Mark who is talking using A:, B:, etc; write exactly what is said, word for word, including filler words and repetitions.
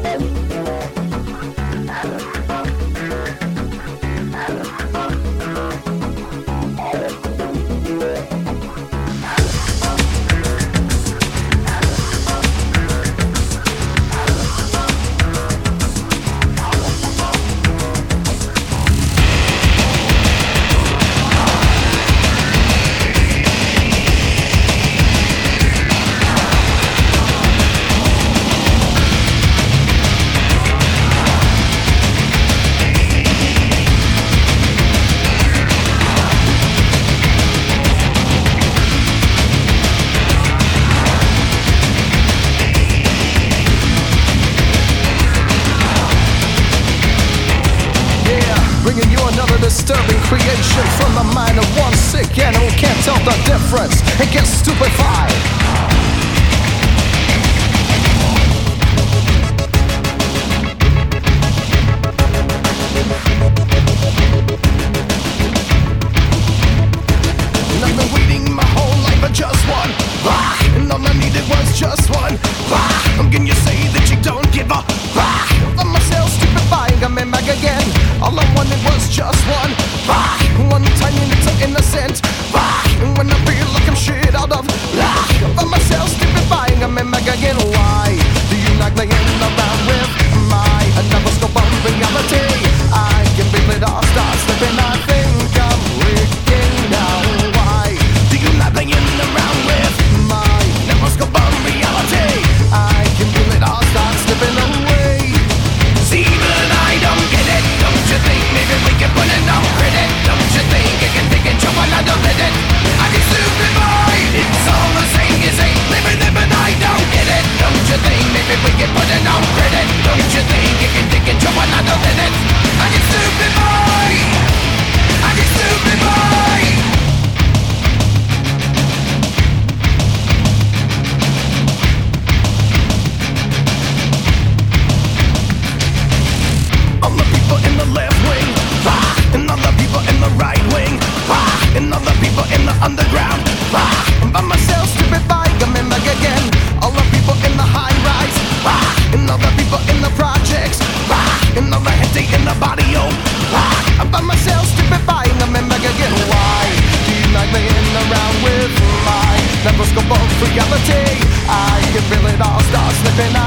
A: Disturbing creation from the mind of one sick animal. Can't tell the difference and gets stupefied. And I've been waiting my whole life for just one, ah, and all I needed was just one, ah. How can you say that you don't give a ah? I'm myself stupefying, I'm in back again. All I wanted was just one, ah, one tiny little innocent, ah, and when I feel like I'm shit out of luck, I'm myself stupefying, I'm in back again. Why do you like playing around with my double-scope of reality? I can feel it all start slipping, I think I'm leaking now. Why do you like playing around with my double-scope of reality? I can feel it all start slipping away. See, but I don't get it. Don't you think maybe we can put it on credit? Don't you think you can take it, show another minute? I can stupid boy, it's all the same as ain't living it, but I don't get it. Don't you think maybe we can put it on credit? Don't you think you can take it, show another minute? I can stupid boy, I can stupid boy. All the people in the left wing, ah, and all the people in the right wing, ah, and all the people in the underground, ah, I'm by myself, stupefying, I'm in back again. All the people in the high rise, ah, and all the people in the projects, ah, and all the heady in the barrio, ah, I'm by myself, stupefying, I'm in back again. Why do you like playing around with my double-scope of reality? I can feel it all start slipping out.